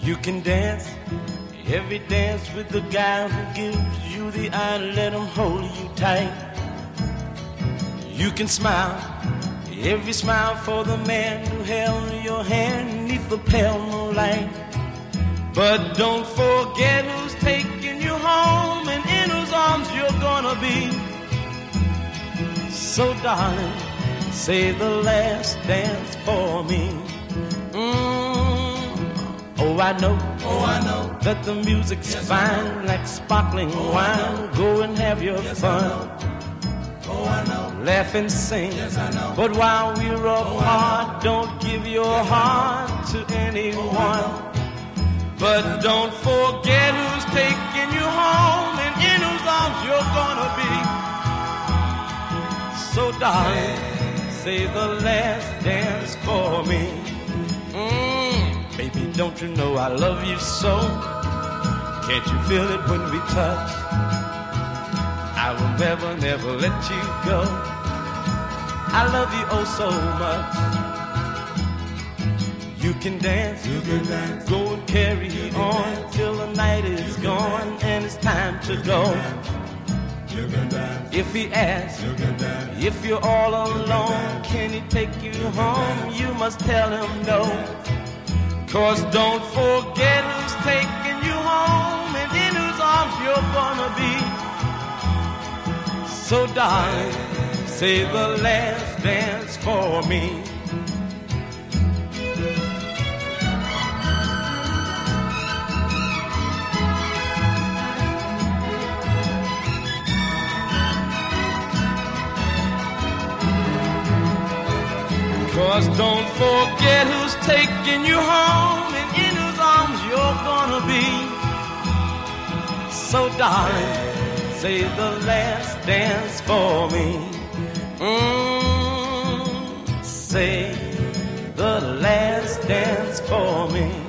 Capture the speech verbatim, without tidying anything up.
You can dance every dance with the guy who gives you the eye. Let him hold you tight. You can smile every smile for the man who held your hand neath the pale moonlight. But don't forget who's taking you home and in whose arms you're gonna be. So darling, say the last dance for me. Mm. Oh, I know, oh, I know that the music's yes, fine like sparkling oh, wine. Go and have your yes, fun. Oh, I know. Laugh and sing. Yes, I know. But while we're apart, oh, don't give your yes, heart to anyone. Oh, but don't forget who's taking you home and in whose arms you're gonna be. So darling, say the last dance for me. Mm, baby, don't you know I love you so? Can't you feel it when we touch? I will never, never let you go. I love you oh so much. You can dance, you can dance. Go and carry on dance. Till the night is gone and it's time to go. You can dance. If he asks, you can dance. If you're all alone, can, can he take you you home? Dance. You must tell him no. Cause don't forget who's taking you home and in whose arms you're gonna be. So darling, say the last dance for me. Cause don't forget who's taking you home and in whose arms you're gonna be. So darling, say the last dance for me. Mm, say the last dance for me.